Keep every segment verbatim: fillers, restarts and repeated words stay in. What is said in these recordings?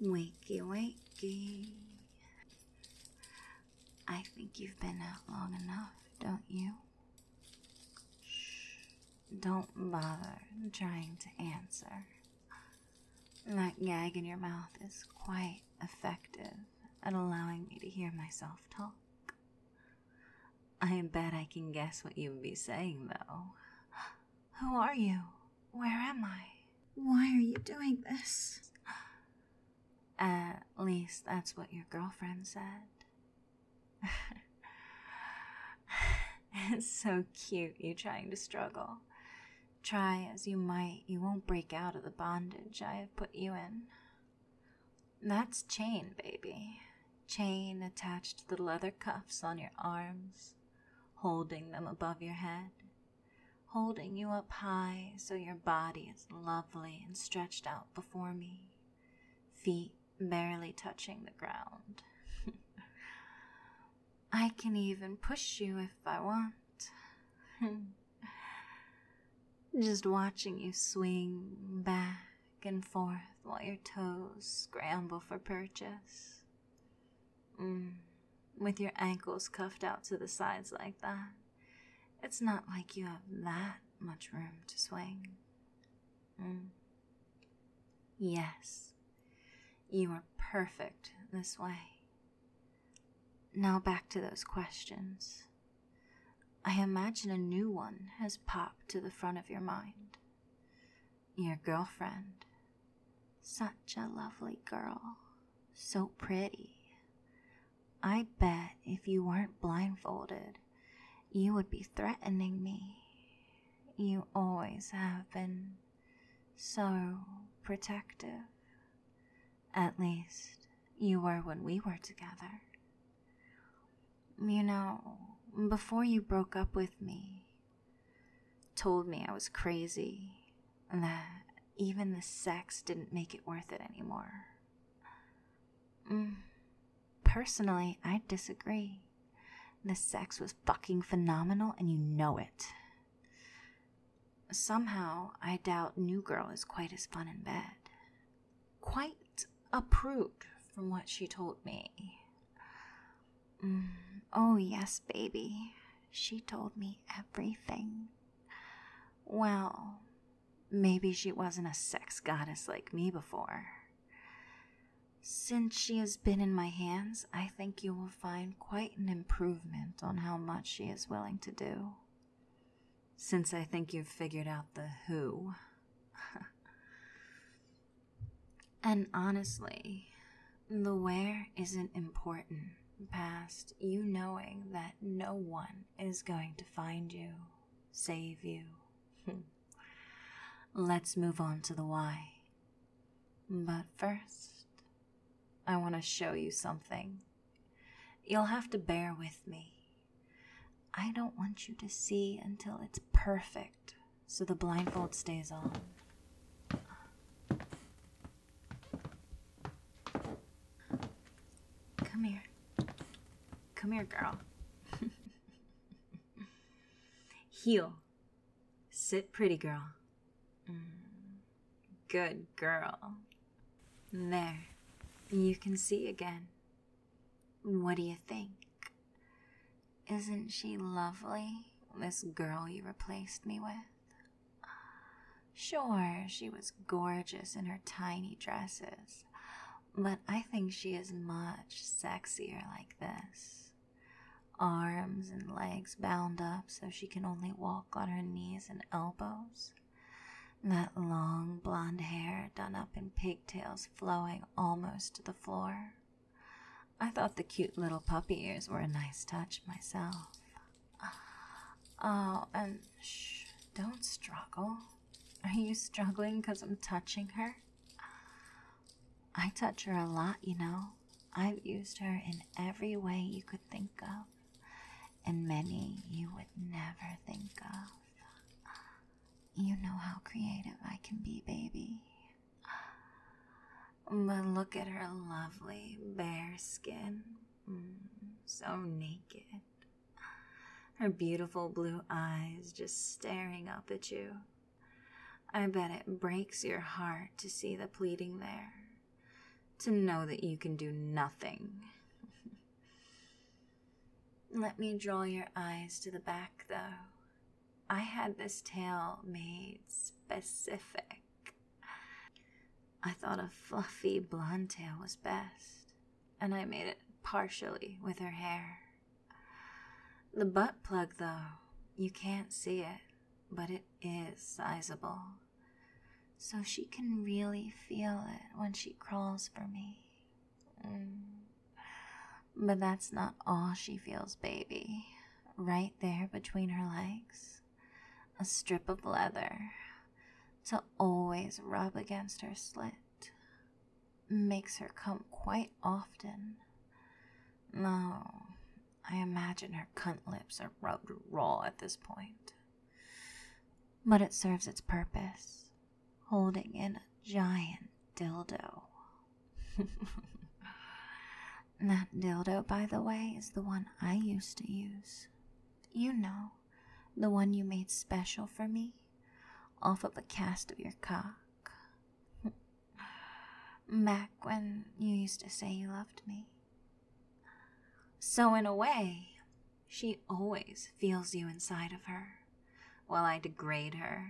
Wakey, wakey. I think you've been out long enough, don't you? Shh. Don't bother trying to answer. That gag in your mouth is quite effective at allowing me to hear myself talk. I bet I can guess what you'd be saying, though. Who are you? Where am I? Why are you doing this? At least that's what your girlfriend said. It's so cute, you trying to struggle. Try as you might, you won't break out of the bondage I have put you in. That's chain, baby. Chain attached to the leather cuffs on your arms, holding them above your head, holding you up high so your body is lovely and stretched out before me, feet barely touching the ground. I can even push you if I want. Just watching you swing back and forth while your toes scramble for purchase. Mm. With your ankles cuffed out to the sides like that, it's not like you have that much room to swing. Mm. Yes, you are perfect this way. Now back to those questions. I imagine a new one has popped to the front of your mind. Your girlfriend. Such a lovely girl. So pretty. I bet if you weren't blindfolded, you would be threatening me. You always have been so protective. At least, you were when we were together. You know, before you broke up with me, told me I was crazy, and that even the sex didn't make it worth it anymore. Mm. Personally, I disagree. The sex was fucking phenomenal, and you know it. Somehow, I doubt New Girl is quite as fun in bed. Quite a prude, from what she told me. Mm. Oh yes, baby. She told me everything. Well, maybe she wasn't a sex goddess like me before. Since she has been in my hands, I think you will find quite an improvement on how much she is willing to do. Since I think you've figured out the who. And honestly, the where isn't important past you knowing that no one is going to find you, save you. Let's move on to the why. But first, I want to show you something. You'll have to bear with me. I don't want you to see until it's perfect, so the blindfold stays on. Come here. Come here, girl. Heel. Sit pretty, girl. Mm. Good girl. There. You can see again. What do you think? Isn't she lovely, this girl you replaced me with? Sure, she was gorgeous in her tiny dresses, but I think she is much sexier like this. Arms and legs bound up so she can only walk on her knees and elbows. That long blonde hair done up in pigtails flowing almost to the floor. I thought the cute little puppy ears were a nice touch myself. Oh, and shh, don't struggle. Are you struggling because I'm touching her? I touch her a lot, you know. I've used her in every way you could think of, and many you would never think of. You know how creative I can be, baby. But look at her lovely bare skin, mm, so naked. Her beautiful blue eyes just staring up at you. I bet it breaks your heart to see the pleading there, to know that you can do nothing. Let me draw your eyes to the back, though. I had this tail made specific. I thought a fluffy blonde tail was best, and I made it partially with her hair. The butt plug, though, you can't see it, but it is sizable, so she can really feel it when she crawls for me. Mm. But that's not all she feels, baby. Right there between her legs, a strip of leather to always rub against her slit. Makes her come quite often. No, I imagine her cunt lips are rubbed raw at this point. But it serves its purpose, holding in a giant dildo. That dildo, by the way, is the one I used to use. You know, the one you made special for me, off of a cast of your cock. Back when you used to say you loved me. So in a way, she always feels you inside of her, while I degrade her.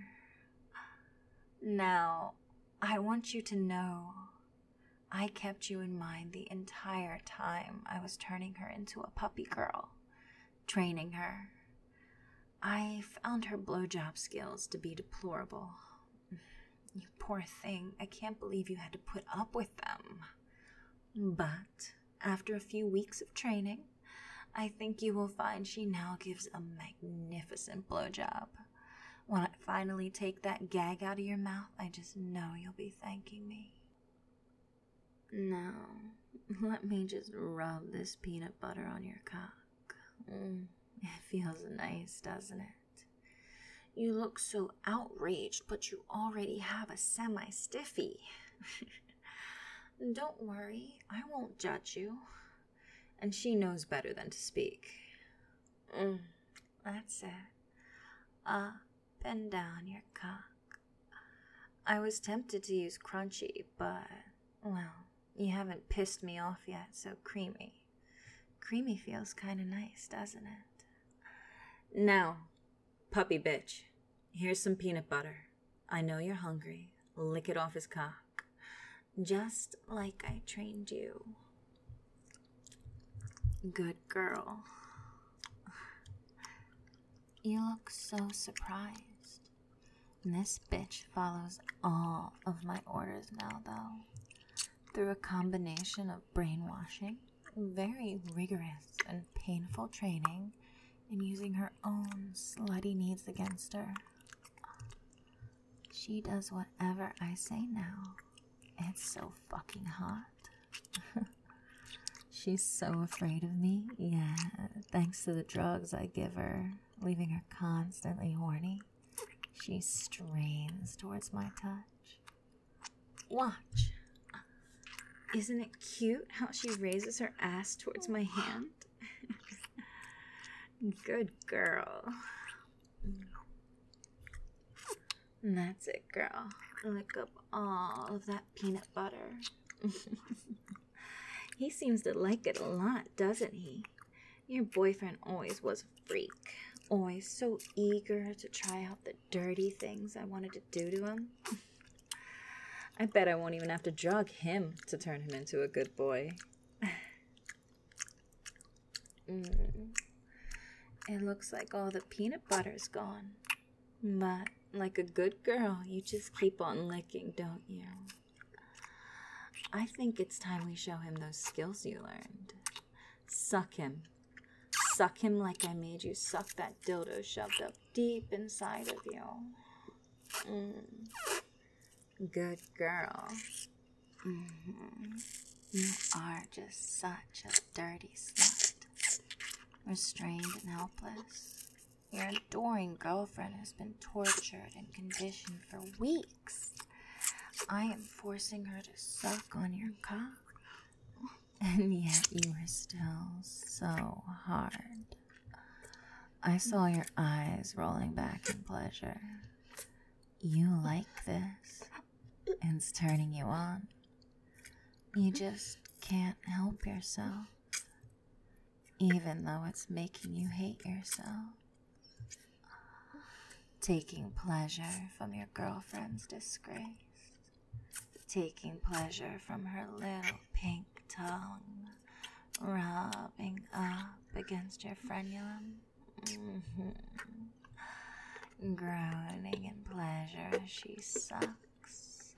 Now, I want you to know I kept you in mind the entire time I was turning her into a puppy girl, training her. I found her blowjob skills to be deplorable. You poor thing, I can't believe you had to put up with them. But after a few weeks of training, I think you will find she now gives a magnificent blowjob. When I finally take that gag out of your mouth, I just know you'll be thanking me. Now, let me just rub this peanut butter on your cock. Mm, it feels nice, doesn't it? You look so outraged, but you already have a semi-stiffy. Don't worry, I won't judge you. And she knows better than to speak. Mm, that's it. Up and down your cock. I was tempted to use crunchy, but, well, you haven't pissed me off yet, so creamy. Creamy feels kind of nice, doesn't it? Now, puppy bitch, here's some peanut butter. I know you're hungry. Lick it off his cock. Just like I trained you. Good girl. You look so surprised. This bitch follows all of my orders now, though. Through a combination of brainwashing, very rigorous and painful training, and using her own slutty needs against her. She does whatever I say now. It's so fucking hot. She's so afraid of me. Yeah, thanks to the drugs I give her, leaving her constantly horny. She strains towards my touch. Watch. Isn't it cute how she raises her ass towards my hand? Good girl. And that's it, girl. Lick up all of that peanut butter. He seems to like it a lot, doesn't he? Your boyfriend always was a freak. Always so eager to try out the dirty things I wanted to do to him. I bet I won't even have to drug him to turn him into a good boy. mm. It looks like all the peanut butter's gone. But like a good girl, you just keep on licking, don't you? I think it's time we show him those skills you learned. Suck him. Suck him like I made you suck that dildo shoved up deep inside of you. Mm. Good girl. Mm-hmm. You are just such a dirty slut. Restrained and helpless. Your adoring girlfriend has been tortured and conditioned for weeks. I am forcing her to suck on your cock. And yet you are still so hard. I saw your eyes rolling back in pleasure. You like this. It's turning you on. You just can't help yourself, even though it's making you hate yourself. Taking pleasure from your girlfriend's disgrace. Taking pleasure from her little pink tongue rubbing up against your frenulum. Mm-hmm. Groaning in pleasure as she sucks.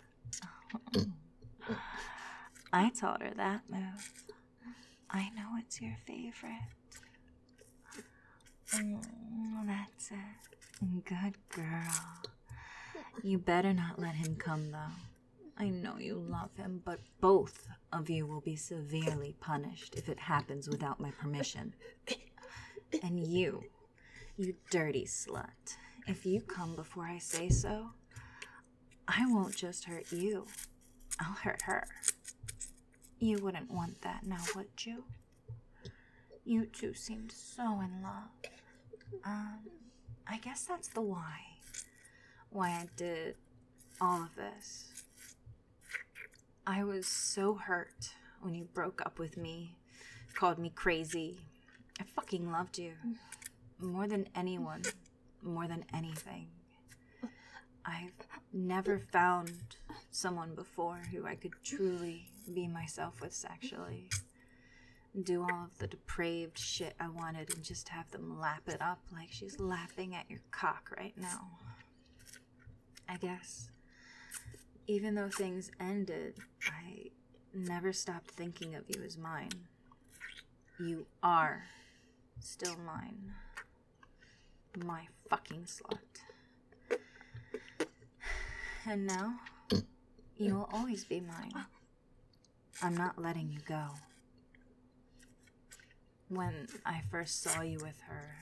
I taught her that move. I know it's your favorite. Mm, that's it. Good girl. You better not let him come, though. I know you love him, but both of you will be severely punished if it happens without my permission. And you, you dirty slut, if you come before I say so, I won't just hurt you. I'll hurt her. You wouldn't want that now, would you? You two seemed so in love. Um, I guess that's the why. Why I did all of this. I was so hurt when you broke up with me, called me crazy. I fucking loved you. More than anyone. More than anything. I've never found someone before who I could truly be myself with sexually. Do all of the depraved shit I wanted and just have them lap it up like she's lapping at your cock right now. I guess, even though things ended, I never stopped thinking of you as mine. You are still mine. My fucking slut. And now, you will always be mine. I'm not letting you go. When I first saw you with her,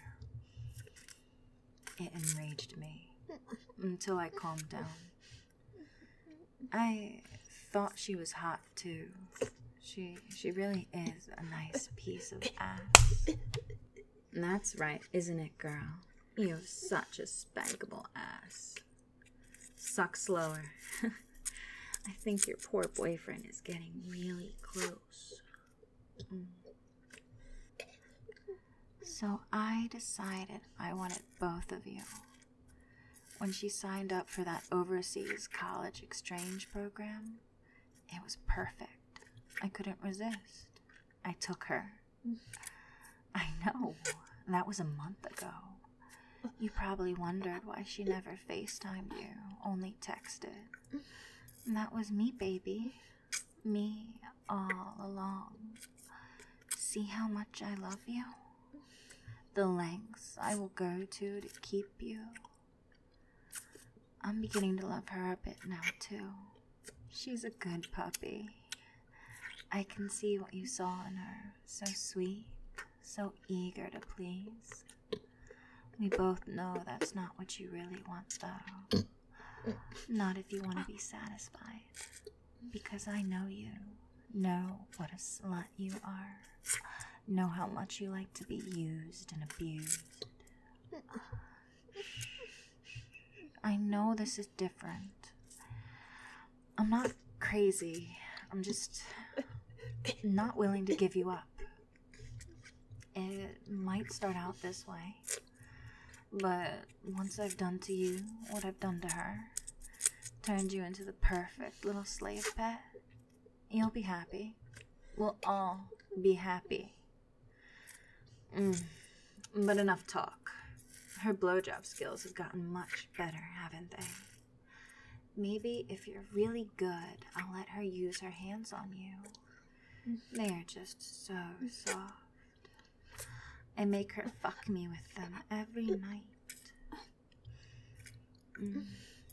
it enraged me until I calmed down. I thought she was hot too. She she really is a nice piece of ass. That's right, isn't it, girl? You have such a spankable ass. Suck slower. I think your poor boyfriend is getting really close. Mm. So I decided I wanted both of you. When she signed up for that overseas college exchange program, it was perfect. I couldn't resist. I took her. I know. That was a month ago. You probably wondered why she never FaceTimed you, only texted. And that was me, baby. Me all along. See how much I love you? The lengths I will go to to keep you. I'm beginning to love her a bit now, too. She's a good puppy. I can see what you saw in her. So sweet, so eager to please. We both know that's not what you really want, though. Not if you want to be satisfied. Because I know you. Know what a slut you are. Know how much you like to be used and abused. I know this is different. I'm not crazy. I'm just not willing to give you up. It might start out this way, but once I've done to you what I've done to her, turned you into the perfect little slave pet, you'll be happy. We'll all be happy. Mm. But enough talk. Her blowjob skills have gotten much better, haven't they? Maybe if you're really good, I'll let her use her hands on you. They are just so soft. I make her fuck me with them every night. Mm.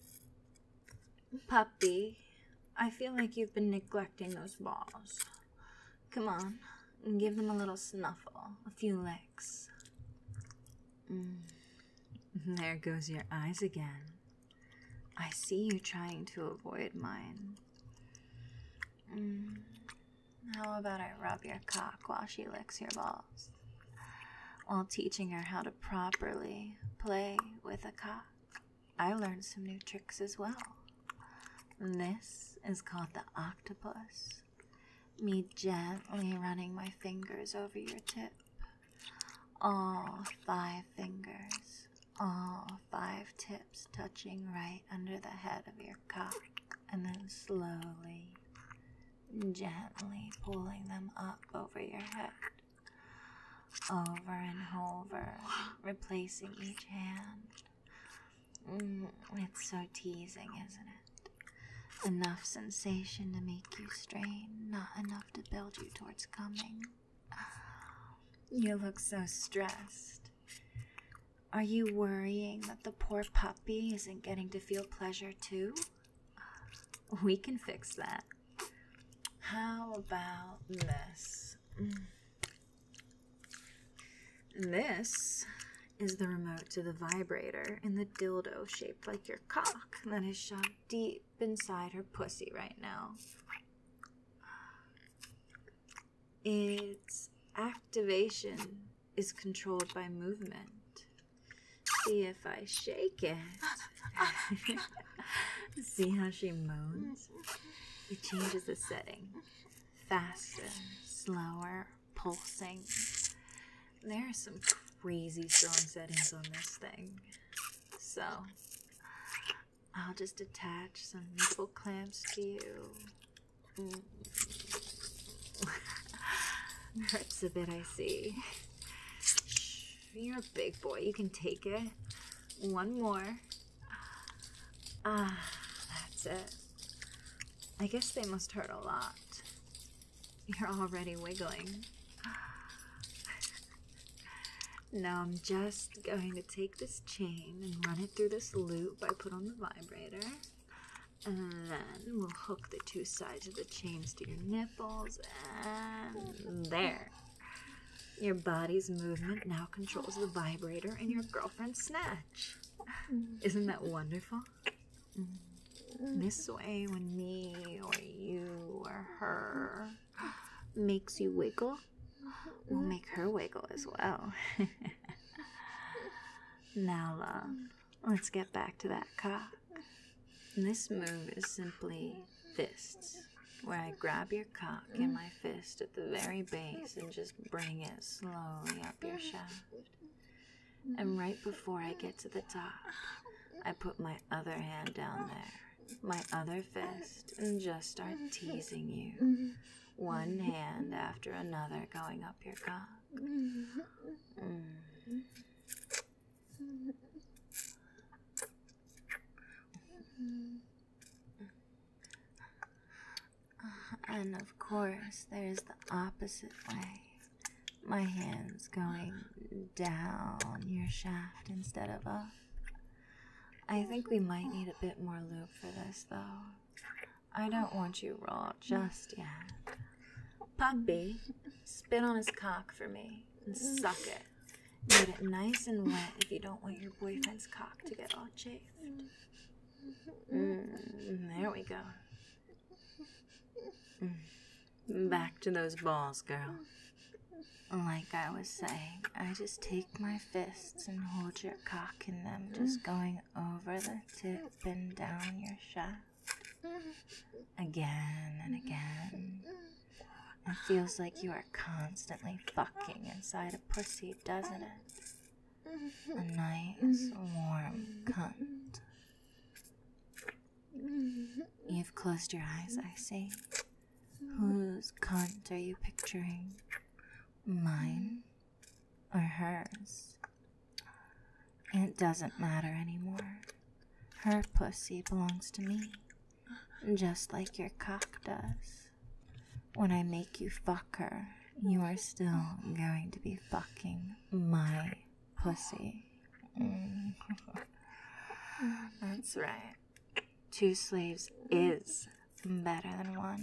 Puppy, I feel like you've been neglecting those balls. Come on, give them a little snuffle, a few licks. Mm. There goes your eyes again. I see you trying to avoid mine. Mm. How about I rub your cock while she licks your balls? While teaching her how to properly play with a cock, I learned some new tricks as well. This is called the octopus. me gently running my fingers over your tip. All five fingers, all five tips touching right under the head of your cock, and then slowly, gently pulling them up over your head, over and over, replacing each hand. Mm, it's so teasing, isn't it? Enough sensation to make you strain, not enough to build you towards coming. You look so stressed. Are you worrying that the poor puppy isn't getting to feel pleasure too? We can fix that. How about this? This is the remote to the vibrator in the dildo shaped like your cock that is shoved deep inside her pussy right now. Its activation is controlled by movement. See if I shake it. See how she moans? It changes the setting. Faster, slower, pulsing. There are some crazy strong settings on this thing. So, I'll just attach some nipple clamps to you. Mm. Hurts a bit, I see. Shh, you're a big boy. You can take it. One more. Ah, that's it. I guess they must hurt a lot. You're already wiggling. Now I'm just going to take this chain and run it through this loop I put on the vibrator. And then we'll hook the two sides of the chains to your nipples, and there. Your body's movement now controls the vibrator and your girlfriend's snatch. Isn't that wonderful? This way, when me or you or her makes you wiggle, we'll make her wiggle as well. Now, love, let's get back to that cock. This move is simply fists, where I grab your cock in my fist at the very base and just bring it slowly up your shaft. And right before I get to the top, I put my other hand down there, my other fist, and just start teasing you. One hand after another going up your cock. Mm. And of course, there's the opposite way. My hands going down your shaft instead of up. I think we might need a bit more lube for this, though. I don't want you raw just yet. Puppy, spit on his cock for me and suck it. Get it nice and wet if you don't want your boyfriend's cock to get all chafed. Mm, there we go. Mm. Back to those balls, girl. Like I was saying, I just take my fists and hold your cock in them, just going over the tip and down your shaft. Again and again. It feels like you are constantly fucking inside a pussy, doesn't it? A nice, warm cunt. You've closed your eyes, I see. Whose cunt are you picturing? Mine or hers? It doesn't matter anymore. Her pussy belongs to me, just like your cock does. When I make you fuck her, you are still going to be fucking my pussy. Mm. That's right. Two slaves is better than one.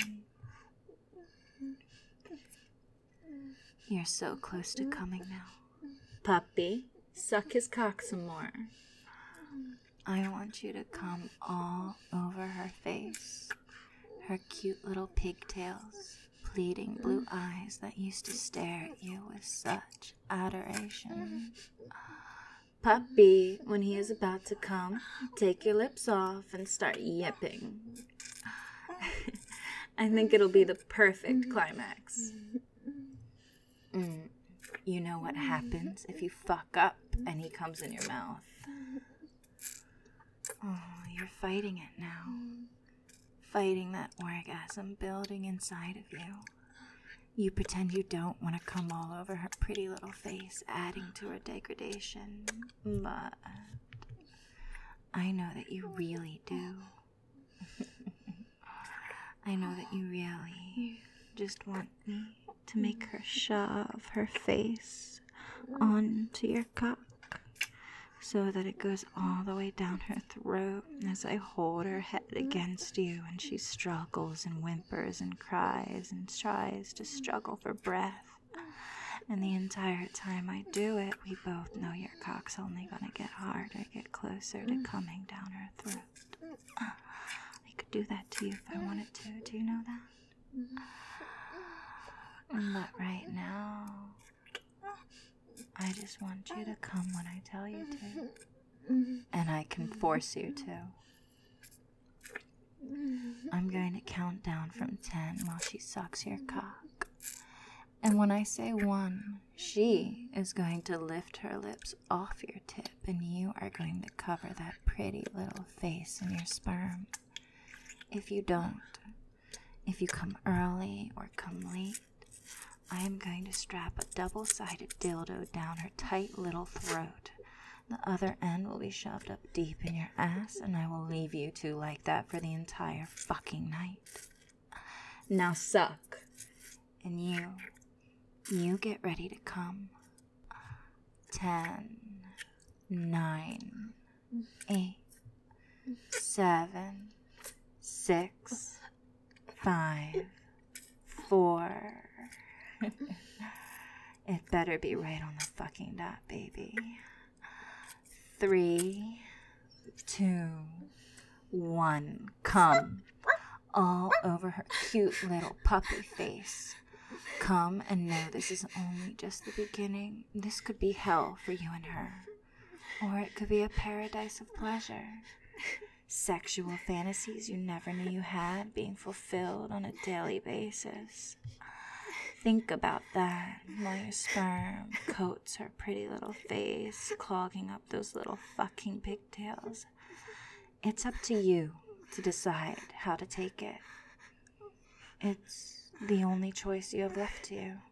You're so close to coming now. Puppy, suck his cock some more. I want you to come all over her face. Her cute little pigtails, pleading blue eyes that used to stare at you with such adoration. Puppy, when he is about to come, take your lips off and start yipping. I think it'll be the perfect climax. Mm. You know what happens if you fuck up and he comes in your mouth. Oh, you're fighting it now. Fighting that orgasm building inside of you. You pretend you don't want to come all over her pretty little face, adding to her degradation. But I know that you really do. I know that you really just want me to make her shove her face onto your cock so that it goes all the way down her throat as I hold her head against you and she struggles and whimpers and cries and tries to struggle for breath. And the entire time I do it, we both know your cock's only gonna get harder, get closer to coming down her throat. I could do that to you if I wanted to. Do you know that? But right now, I just want you to come when I tell you to. And I can force you to. I'm going to count down from ten while she sucks your cock. And when I say one, she is going to lift her lips off your tip and you are going to cover that pretty little face in your sperm. If you don't, if you come early or come late, I am going to strap a double-sided dildo down her tight little throat. The other end will be shoved up deep in your ass, and I will leave you two like that for the entire fucking night. Now suck. And you, you get ready to come. Ten, nine, eight, seven, six, five, four... It better be right on the fucking dot, baby. Three, two, one, come. All over her cute little puppy face. Come and know this is only just the beginning. This could be hell for you and her. Or it could be a paradise of pleasure. Sexual fantasies you never knew you had being fulfilled on a daily basis. Think about that while your sperm coats her pretty little face, clogging up those little fucking pigtails. It's up to you to decide how to take it. It's the only choice you have left to you.